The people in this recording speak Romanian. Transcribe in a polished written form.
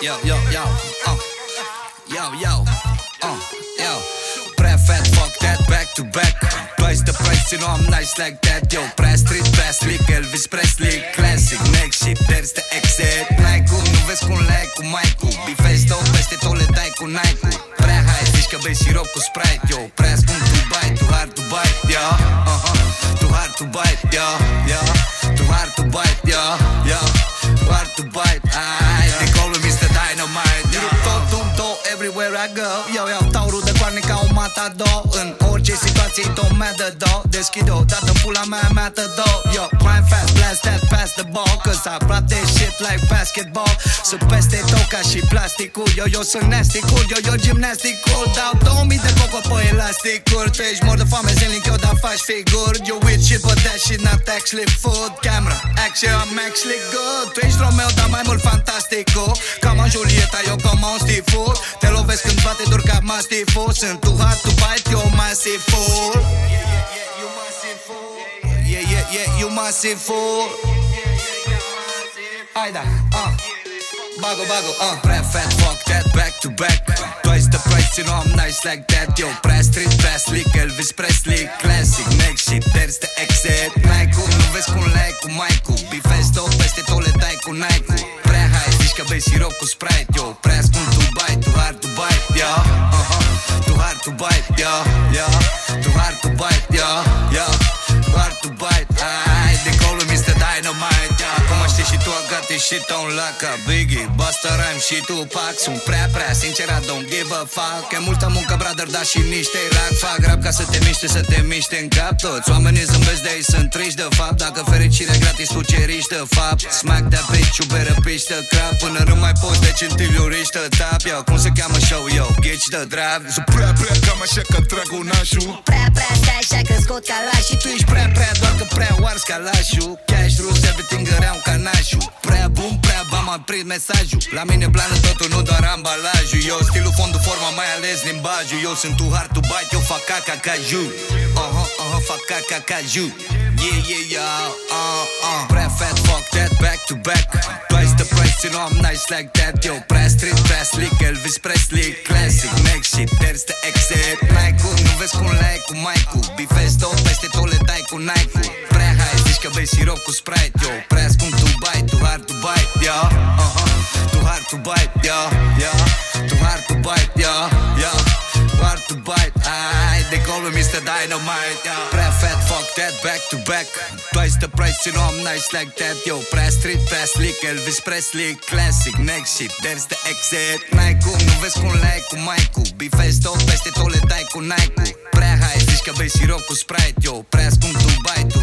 Prea fat, fuck that, back to back. Twice the price, you know I'm nice like that. Yo, prea street, prea slick, Elvis Presley. Classic, next shit, there's the exit. Nike-ul, nu vezi cum le ai cu Mike-ul. Bifezi tot, peste tot le dai cu Nike-ul. Prea high, zici că bei sirop cu Sprite. Yo, prea scump to buy, too hard to buy. Yeah, too hard to buy. Yeah, too hard to buy. Yeah, too hard to buy. They call me Mr. Dynamite. Tot, everywhere I go. Yo, taurul de coarne ca un matador. În orice situație e tot mad de do. Deschid-o, dată în pula mea to do. Yo, grind fast, blast that, pass the ball. Cause I brought that shit like basketball. Sunt peste tot ca și plasticul. Yo, sunt nasty cool, yo, gymnasticul. Dau 2000 de coco pe elasticuri. Tu ești mor de foame zilnic, eu dar faci figuri. You with shit, but that shit not actually food. Camera, action, I'm actually good. Tu ești Romeo, dar mai mult fantasticul. Come on Julieta, eu come on Steve Food. Te lovesc când bate dur ca mastiful. Sunt too hard to bite, eu massive fool. You massive fool. Yeah, you massive fool. Haida, Bago, Prea fat, fuck that, back to back. Twice the price, you know I'm nice like that. Yo, prea street, prea slick, Elvis Presley. Classic, next shit, there's the exit. Nike-ul, nu vezi cum le ai cu Mike-ul. Bifezi tot, peste tot le dai cu Nike-ul. Prea high, zici că bei sirop cu Sprite. Yo, prea scump to buy, too hard to buy. Yeah, too hard to buy. Yeah, too hard to buy. Yeah, too hard to buy. They call me Mr. Dynamite. Acum știi și tu, I got this shit on lock. Biggie, Busta Rhymes și Tupac. Sunt prea sincer, I don't give a fuck. E multă muncă, brother, dar și niște rac. Fac rap ca să te miște, să te miște în cap. Toți oamenii zâmbesc de ei, sunt triști de fapt. Dacă fericirea gratis, tu ceriști de fapt. Smack that bitch, you better pitch the crap. Până nu mai poți, deci întâi riști de tap. Yo, cum se cheamă show, yo, ghici de drive. Sunt prea cam așa că trag un așu. Prea stai așa că scot calașii. Tu ești prea, doar că prea ars calașul. Cash rules, everything around canașul. Prea bun, prea bam, am prins mesajul. La mine plană totul, nu doar ambalajul. Eu stilul, fondul, forma, mai ales limbajul. Eu sunt too hard to bite, eu fac caca ca you. Fac caca ca you. Yeah, Prea fat, fuck that, back to back. Twice the price, you know I'm nice like that. Yo, prea street, prea slick, Elvis Presley. Classic, next shit, there's the exit. Nike-ul, nu vezi cum le ai cu Mike-ul. Bifezi tot, peste tot le dai cu Nike-ul. Prea high, zici că bei sirop cu Sprite. Yo, prea scump to buy, too hard to buy. Yeah, too hard to buy. Yeah, too hard to buy. Yeah, too hard to buy. They call me Mr. Dynamite. Prea fat, fuck that, back to back. Twice the price, you know I'm nice like that. Yo, prea street, prea slick, Elvis Presley. Classic, next shit, there's the exit. Nike-ul, nu vezi cum le ai cu Mike-ul. Bifezi tot, peste tot le dai cu Nike-ul. Prea high, zici că bei sirop cu Sprite. Yo, prea scump to buy,